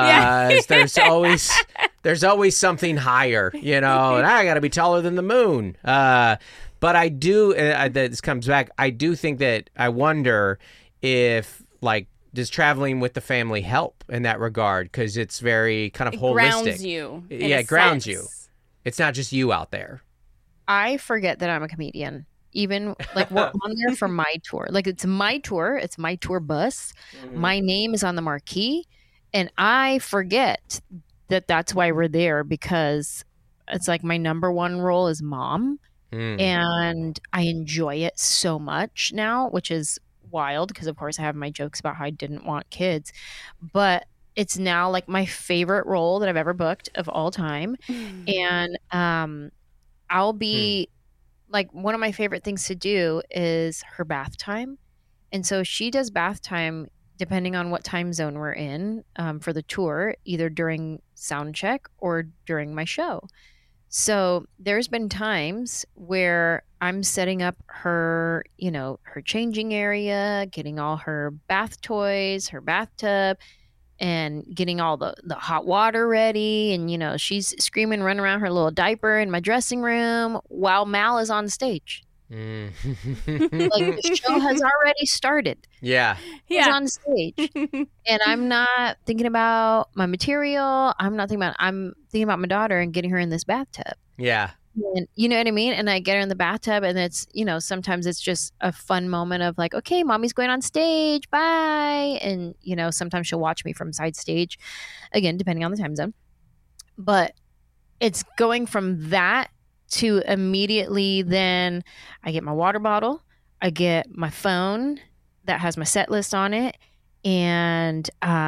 There's always something higher, you know, and I got to be taller than the moon. But I do, this comes back, I do think that I wonder if, like, does traveling with the family help in that regard? Because it's very kind of holistic. Grounds you. Yeah, it grounds you. It's not just you out there. I forget that I'm a comedian. Even like we're on there for my tour. Like, it's my tour. It's my tour bus. My name is on the marquee. And I forget that that's why we're there, because it's like my number one role is mom. And I enjoy it so much now, which is wild, because of course I have my jokes about how I didn't want kids, but it's now like my favorite role that I've ever booked of all time. And I'll be like, one of my favorite things to do is her bath time. And so she does bath time depending on what time zone we're in for the tour, either during sound check or during my show. So there's been times where I'm setting up her, you know, her changing area, getting all her bath toys, her bathtub, and getting all the hot water ready. And, you know, she's screaming, running around her little diaper in my dressing room while Mal is on stage. Like, the show has already started. Yeah. He's on stage. And I'm not thinking about my material. I'm thinking about my daughter and getting her in this bathtub. Yeah. And you know what I mean? And I get her in the bathtub, and it's, you know, sometimes it's just a fun moment of like, okay, mommy's going on stage. Bye. And, you know, sometimes she'll watch me from side stage, again, depending on the time zone. But it's going from that to immediately then I get my water bottle, I get my phone that has my set list on it, and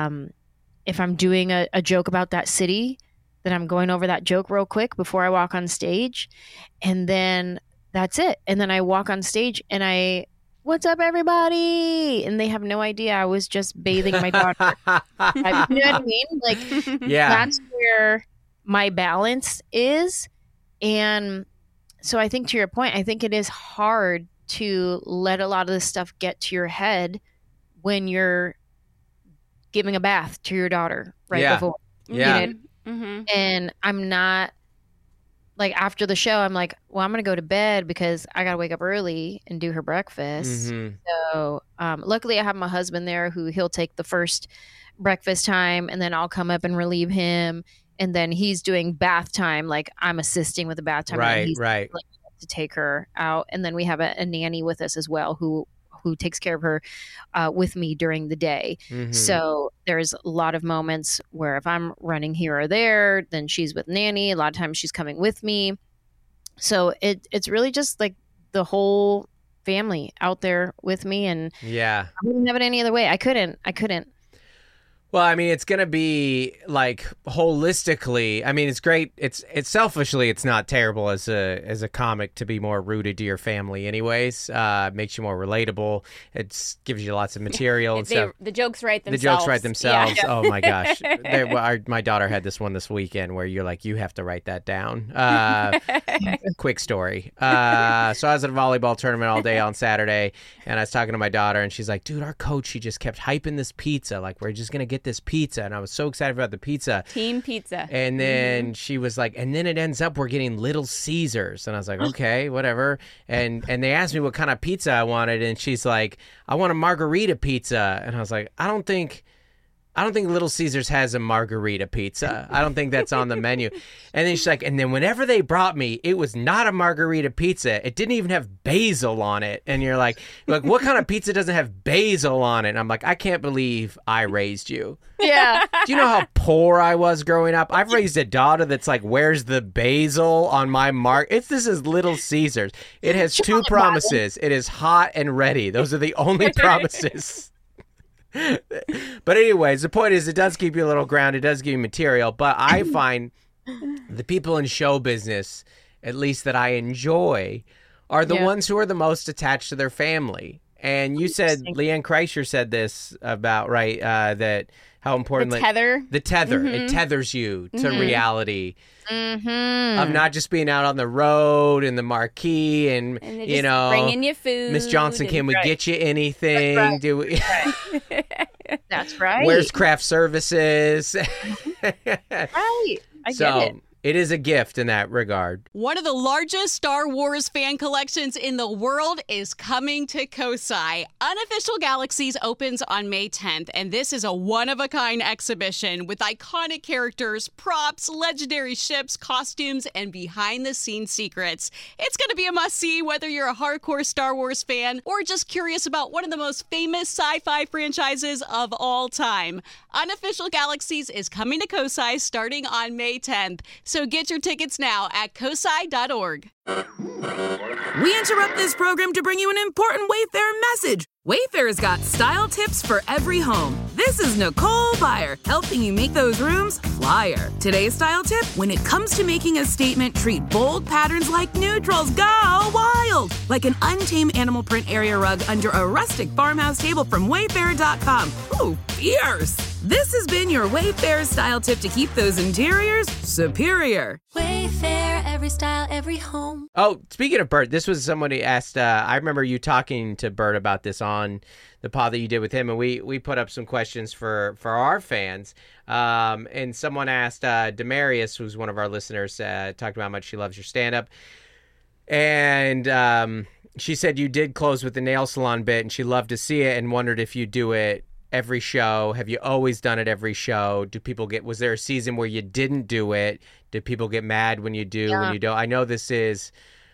if I'm doing a joke about that city, then I'm going over that joke real quick before I walk on stage, and then that's it. And then I walk on stage and what's up, everybody? And they have no idea I was just bathing my daughter. You know what I mean? Like, that's where my balance is. And so I think, to your point, I think it is hard to let a lot of this stuff get to your head when you're giving a bath to your daughter before. Yeah. You know? And I'm not, like, after the show, I'm like, well, I'm going to go to bed because I got to wake up early and do her breakfast. So luckily I have my husband there who he'll take the first breakfast time, and then I'll come up and relieve him. And then he's doing bath time, like I'm assisting with the bath time. Right, he's right. Like, to take her out. And then we have a nanny with us as well who takes care of her with me during the day. So there's a lot of moments where if I'm running here or there, then she's with nanny. A lot of times she's coming with me. So it's really just like the whole family out there with me. And Yeah. I wouldn't have it any other way. I couldn't. Well, I mean, it's going to be like holistically. I mean, it's great. It's selfishly, it's not terrible as a comic to be more rooted to your family anyways. Makes you more relatable. It gives you lots of material and stuff. The jokes write themselves. The jokes write themselves. Yeah. Oh my gosh. My daughter had this one this weekend where you're like, you have to write that down. Quick story. So I was at a volleyball tournament all day on Saturday, and I was talking to my daughter, and she's like, dude, our coach, she just kept hyping this pizza. Like, we're just going to get this pizza. And I was so excited about the pizza. Team pizza. And then she was like, and then it ends up we're getting Little Caesars. And I was like, okay, whatever. And they asked me what kind of pizza I wanted. And she's like, I want a margarita pizza. And I was like, I don't think I don't think Little Caesars has a margarita pizza. I don't think that's on the menu. And then she's like, and then whenever they brought me, it was not a margarita pizza. It didn't even have basil on it. And you're like, what kind of pizza doesn't have basil on it? And I'm like, I can't believe I raised you. Yeah. Do you know how poor I was growing up? I've raised a daughter that's like, where's the basil on my This is Little Caesars. It has two promises. It is hot and ready. Those are the only promises. But anyways, the point is it does keep you a little grounded. It does give you material. But I find the people in show business, at least that I enjoy, are the ones who are the most attached to their family. And you said, Leanne Kreischer said this about, that how important... The tether. The tether. It tethers you to reality of not just being out on the road and the marquee and you know... bringing you food. Miss Johnson, can we get you anything? Right. Do we... That's right. Where's craft services? Right. I get it. It is a gift in that regard. One of the largest Star Wars fan collections in the world is coming to Kosai. Unofficial Galaxies opens on May 10th, and this is a one-of-a-kind exhibition with iconic characters, props, legendary ships, costumes, and behind-the-scenes secrets. It's going to be a must-see whether you're a hardcore Star Wars fan or just curious about one of the most famous sci-fi franchises of all time. Unofficial Galaxies is coming to Kosai starting on May 10th. So get your tickets now at kosai.org. We interrupt this program to bring you an important Wayfair message. Wayfair's got style tips for every home. This is Nicole Byer, helping you make those rooms flyer. Today's style tip: when it comes to making a statement, treat bold patterns like neutrals. Go wild! Like an untamed animal print area rug under a rustic farmhouse table from Wayfair.com. Ooh, fierce! This has been your Wayfair style tip to keep those interiors superior. Wayfair, every style, every home. Oh, speaking of Bert, this was somebody asked, I remember you talking to Bert about this on the pod that you did with him, and we put up some questions for our fans. And someone asked, Demarius, who's one of our listeners, talked about how much she loves your stand-up. And she said you did close with the nail salon bit, and she loved to see it and wondered if you do it every show. Have you always done it every show? Was there a season where you didn't do it? Do people get mad when you do, when you don't? I know this is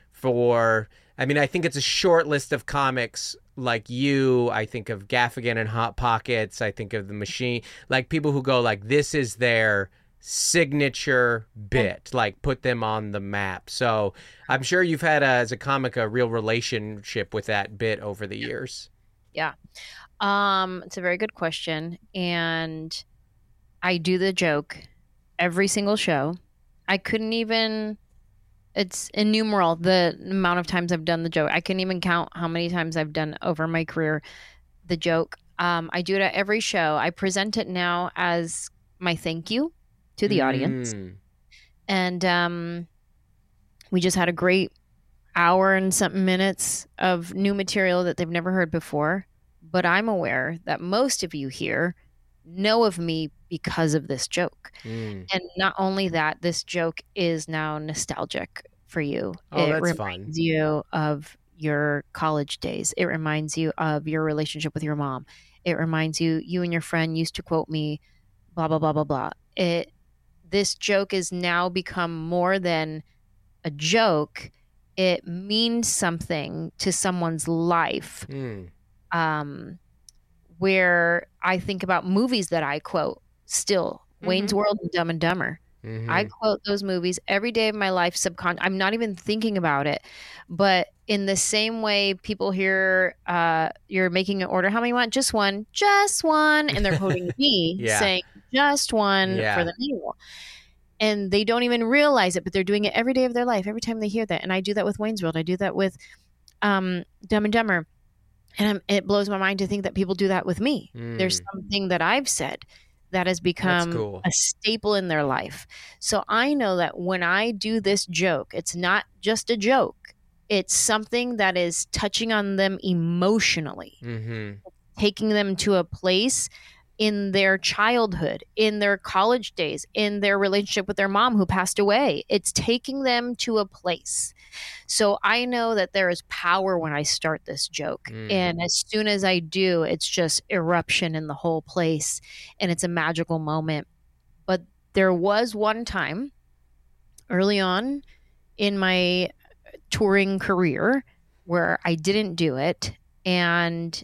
I think it's a short list of comics like you. I think of Gaffigan and Hot Pockets. I think of The Machine. Like people who go like, this is their signature bit, like put them on the map. So I'm sure you've had, as a comic, a real relationship with that bit over the years. Yeah. It's a very good question. And I do the joke every single show. It's innumerable the amount of times I've done the joke. I couldn't even count how many times I've done over my career the joke. I do it at every show. I present it now as my thank you to the audience. And we just had a great hour and something minutes of new material that they've never heard before. But I'm aware that most of you here know of me because of this joke. And not only that, this joke is now nostalgic for you. Oh, it that's reminds fun. you of your college days. It reminds you of your relationship with your mom. It reminds you and your friend used to quote me, blah, blah, blah, blah, blah. This joke has now become more than a joke. It means something to someone's life. Where I think about movies that I quote still, Wayne's World and Dumb and Dumber. I quote those movies every day of my life. I'm not even thinking about it, but in the same way, people hear you're making an order. How many you want? Just one, and they're quoting me saying just one for the meal. And they don't even realize it, but they're doing it every day of their life. Every time they hear that, and I do that with Wayne's World. I do that with Dumb and Dumber. And it blows my mind to think that people do that with me. There's something that I've said that has become a staple in their life. So I know that when I do this joke, it's not just a joke. It's something that is touching on them emotionally, taking them to a place in their childhood, in their college days, in their relationship with their mom who passed away. It's taking them to a place. So I know that there is power when I start this joke. And as soon as I do, it's just eruption in the whole place. And it's a magical moment. But there was one time early on in my touring career where I didn't do it. And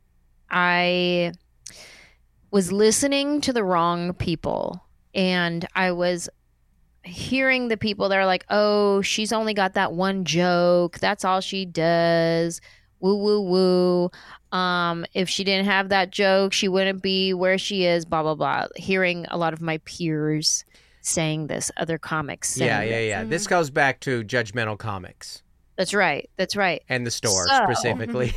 I was listening to the wrong people, and I was hearing the people that are like, oh, she's only got that one joke. That's all she does. Woo, woo, woo. If she didn't have that joke, she wouldn't be where she is, blah, blah, blah. Hearing a lot of my peers saying this, other comics saying this. Yeah. This goes back to judgmental comics. That's right. And the store, So- specifically.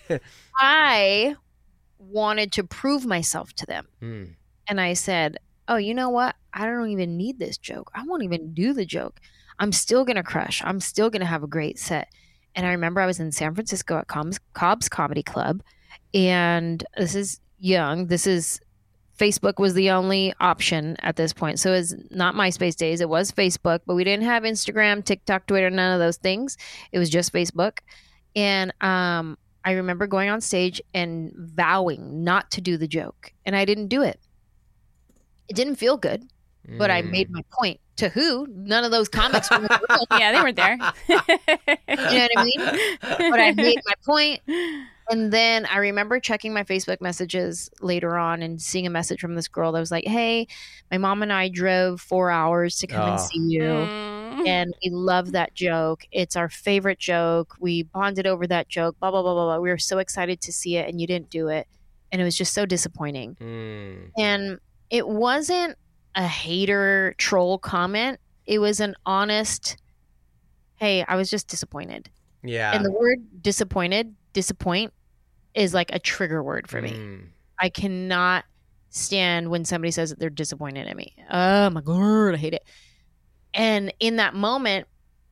I wanted to prove myself to them. And I said, oh, you know what? I don't even need this joke. I won't even do the joke. I'm still going to crush. I'm still going to have a great set. And I remember I was in San Francisco at Cobb's Comedy Club. And this is young. Facebook was the only option at this point. So it's not MySpace days. It was Facebook, but we didn't have Instagram, TikTok, Twitter, none of those things. It was just Facebook. And I remember going on stage and vowing not to do the joke. And I didn't do it. It didn't feel good, but I made my point. To who? None of those comics were in the room. Yeah, they weren't there. You know what I mean? But I made my point. And then I remember checking my Facebook messages later on and seeing a message from this girl that was like, hey, my mom and I drove 4 hours to come and see you. And we love that joke. It's our favorite joke. We bonded over that joke, blah, blah, blah, blah, blah. We were so excited to see it, and you didn't do it. And it was just so disappointing. And it wasn't a hater troll comment. It was an honest, hey, I was just disappointed. Yeah. And the word disappoint is like a trigger word for me. I cannot stand when somebody says that they're disappointed in me. Oh my God, I hate it. And in that moment,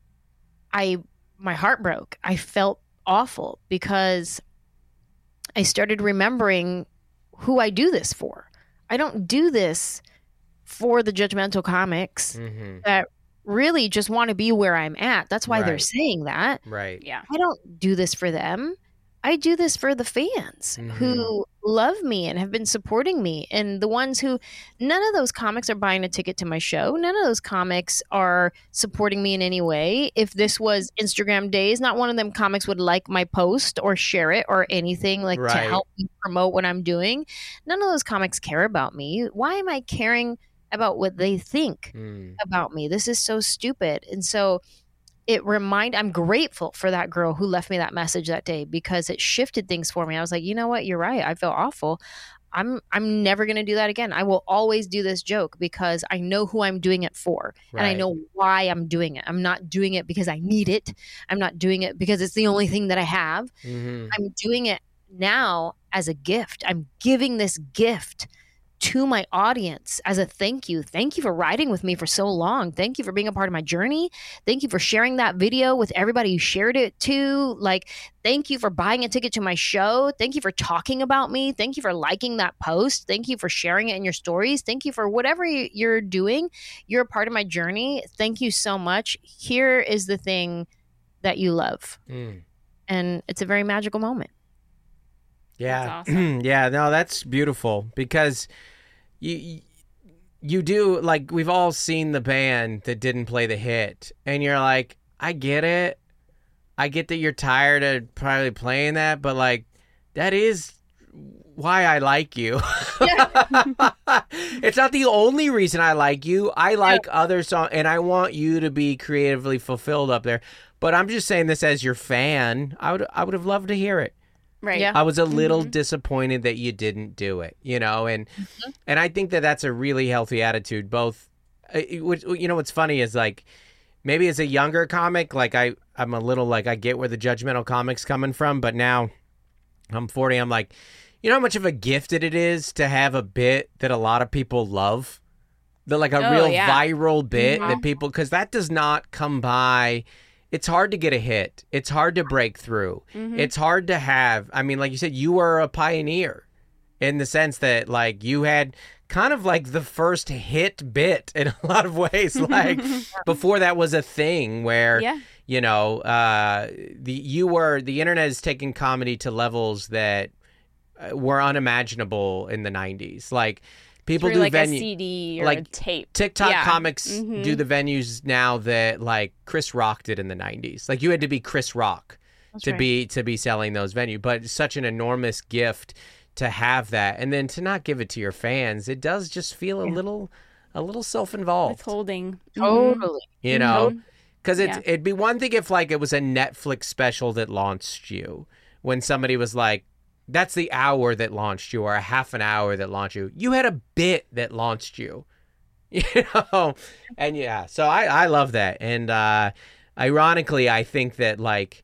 my heart broke. I felt awful because I started remembering who I do this for. I don't do this for the judgmental comics that really just want to be where I'm at. That's why they're saying that. Right. Yeah. I don't do this for them. I do this for the fans who love me and have been supporting me, and the ones who, none of those comics are buying a ticket to my show. None of those comics are supporting me in any way. If this was Instagram days, not one of them comics would like my post or share it or anything like to help me promote what I'm doing. None of those comics care about me. Why am I caring about what they think about me? This is so stupid. And so I'm grateful for that girl who left me that message that day, because it shifted things for me. I was like, you know what? You're right. I feel awful. I'm never going to do that again. I will always do this joke because I know who I'm doing it for. And I know why I'm doing it. I'm not doing it because I need it. I'm not doing it because it's the only thing that I have. I'm doing it now as a gift. I'm giving this gift to my audience as a thank you. Thank you for riding with me for so long. Thank you for being a part of my journey. Thank you for sharing that video with everybody you shared it to. Like, thank you for buying a ticket to my show. Thank you for talking about me. Thank you for liking that post. Thank you for sharing it in your stories. Thank you for whatever you're doing. You're a part of my journey. Thank you so much. Here is the thing that you love. And it's a very magical moment. Yeah. That's awesome. Yeah, no, that's beautiful, because you do, like, we've all seen the band that didn't play the hit, and you're like, I get it. I get that you're tired of probably playing that, but like, that is why I like you. It's not the only reason I like you. I like other songs, and I want you to be creatively fulfilled up there. But I'm just saying this as your fan. I would have loved to hear it. Right. Yeah. I was a little disappointed that you didn't do it, you know, and I think that that's a really healthy attitude. Both, you know, what's funny is, like, maybe as a younger comic, like I'm a little like, I get where the judgmental comic's coming from, but now I'm 40. I'm like, you know how much of a gift it is to have a bit that a lot of people love, like a real viral bit that people, because that does not come by. It's hard to get a hit. It's hard to break through. It's hard to have, I mean, like you said, you are a pioneer. in the sense that like you had kind of like the first hit bit in a lot of ways. Like before that was a thing where, you know, the internet is taking comedy to levels that were unimaginable in the 90s. Like people do like a CD or like a tape. TikTok comics do the venues now that like Chris Rock did in the 90s. Like you had to be Chris Rock to be selling those venues, but it's such an enormous gift to have that, and then to not give it to your fans, it does just feel a little self-involved. Withholding. Totally. You know, because it'd be one thing if like it was a Netflix special that launched you, when somebody was like, that's the hour that launched you, or a half an hour that launched you. You had a bit that launched you, you know, and so I love that, and ironically, I think that like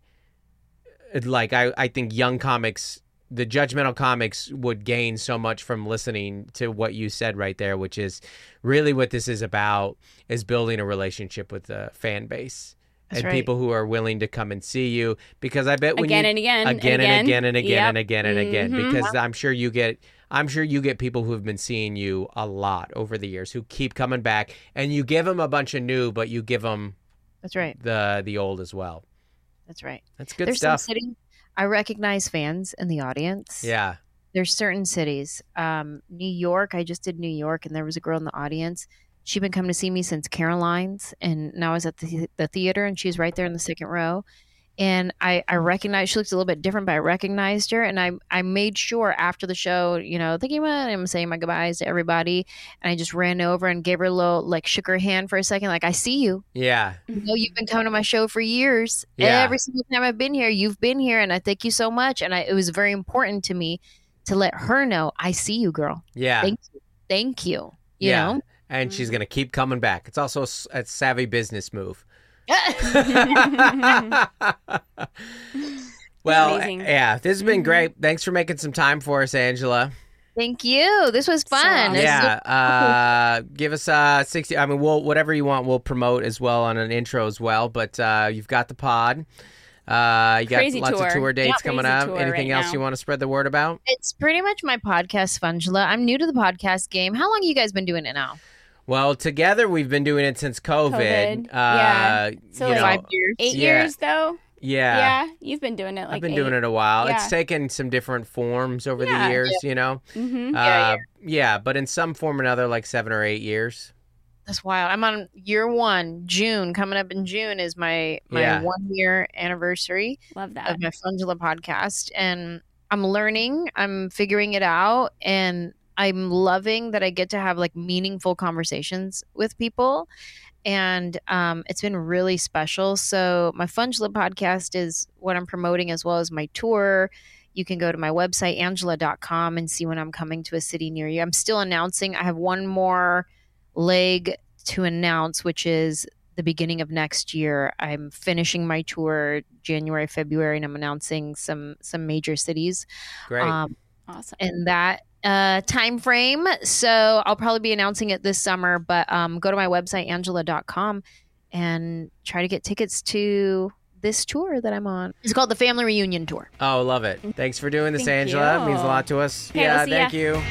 I think young comics, the judgmental comics, would gain so much from listening to what you said right there, which is really what this is about, is building a relationship with the fan base. That's and right. people who are willing to come and see you, because I bet when Again you and again, again and and again and again Yep. and again and again, because I'm sure you get people who have been seeing you a lot over the years who keep coming back, and you give them a bunch of new, but you give them That's right. the old as well. That's right. That's good There's stuff. some cities I recognize fans in the audience. Yeah. There's certain cities. New York, I just did New York, and there was a girl in the audience. She'd been coming to see me since Caroline's, and now I was at the theater, and she was right there in the second row. And I recognized, she looked a little bit different, but I recognized her. And I made sure after the show, you know, thank you, I'm saying my goodbyes to everybody. And I just ran over and gave her a little, like, shook her hand for a second. Like, I see you. Yeah. You know, you've been coming to my show for years. Yeah. Every single time I've been here, you've been here. And I thank you so much. And it was very important to me to let her know, I see you, girl. Yeah. Thank you. Thank you. You know? And she's going to keep coming back. It's also a savvy business move. Well, Amazing. yeah, this has been great. Thanks for making some time for us, Angela. Thank you. This was fun. awesome. Yeah, give us 60. I mean, whatever you want, we'll promote as well on an intro as well. But you've got the pod. You got Crazy lots tour. of tour dates Yeah, coming crazy up. tour Anything right else now. you want to spread the word about? It's pretty much my podcast, Fungela. I'm new to the podcast game. How long have you guys been doing it now? Well, together we've been doing it since COVID. Yeah. So you like know, 5 years. 8 Yeah. years though. yeah. Yeah, you've been doing it like I've been doing 8. it a while. Yeah. It's taken some different forms over the Yeah. years, you know? Mm-hmm. Yeah, but in some form or another, like 7 or 8 years. That's wild. I'm on year 1, June. Coming up in June is my Yeah. 1 year anniversary Love that. of my Fungela podcast. And I'm learning, I'm figuring it out, and I'm loving that I get to have like meaningful conversations with people. And it's been really special. So my Fungela podcast is what I'm promoting, as well as my tour. You can go to my website, angela.com, and see when I'm coming to a city near you. I'm still announcing. I have one more leg to announce, which is the beginning of next year. I'm finishing my tour January, February, and I'm announcing some major cities Great. Awesome. in that time frame. So I'll probably be announcing it this summer, but go to my website, angela.com, and try to get tickets to this tour that I'm on. It's called the Family Reunion Tour. Oh, love it. Thanks for doing this, Thank Angela. It you. means a lot to us. Okay, yeah, we'll see thank ya. you.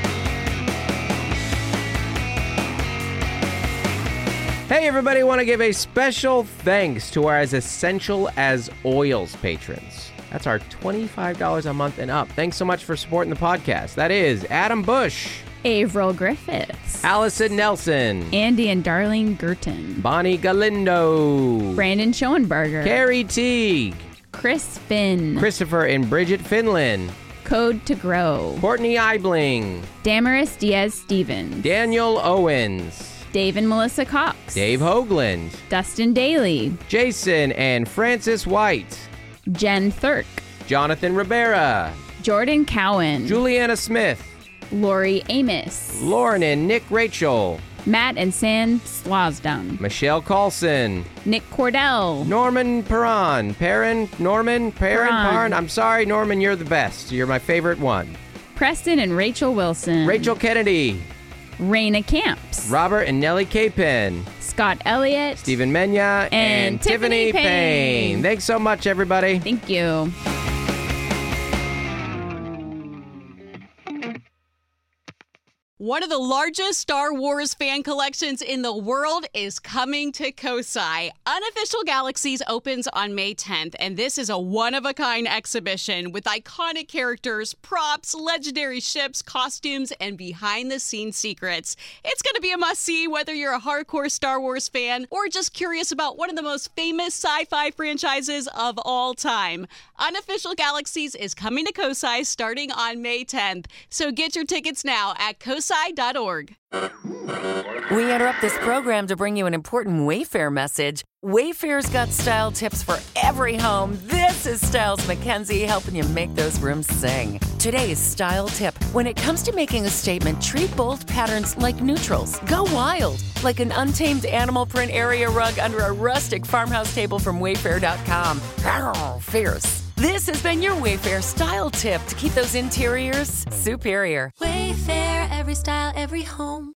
Hey, everybody. I want to give a special thanks to our As Essential as Oils patrons. That's our $25 a month and up. Thanks so much for supporting the podcast. That is Adam Bush, Averill Griffiths, Allison Nelson, Andy and Darlene Gurton, Bonnie Galindo, Brandon Schoenberger, Carrie Teague, Chris Finn, Christopher and Bridget Finland, Code to Grow, Courtney Eibling, Damaris Diaz Stevens, Daniel Owens, Dave and Melissa Cox, Dave Hoagland, Dustin Daly, Jason and Francis White, Jen Thurk, Jonathan Rivera, Jordan Cowan, Juliana Smith, Lori Amos, Lauren and Nick Rachel, Matt and Sam Slosdom, Michelle Carlson, Nick Cordell, Norman Norman Perrin. I'm sorry, Norman, you're the best. You're my favorite one. Preston and Rachel Wilson, Rachel Kennedy, Raina Camps, Robert and Nellie Capin, Scott Elliott, Stephen Menya, And Tiffany Payne. Thanks so much, everybody. Thank you. One of the largest Star Wars fan collections in the world is coming to Kosai. Unofficial Galaxies opens on May 10th, and this is a one-of-a-kind exhibition with iconic characters, props, legendary ships, costumes, and behind-the-scenes secrets. It's going to be a must-see whether you're a hardcore Star Wars fan or just curious about one of the most famous sci-fi franchises of all time. Unofficial Galaxies is coming to Kosai starting on May 10th, so get your tickets now at kosai.org. We interrupt this program to bring you an important Wayfair message. Wayfair's got style tips for every home. This is Styles McKenzie helping you make those rooms sing. Today's style tip. When it comes to making a statement, treat bold patterns like neutrals. Go wild, like an untamed animal print area rug under a rustic farmhouse table from Wayfair.com. Arr, fierce. This has been your Wayfair style tip to keep those interiors superior. Wayfair, every style, every home.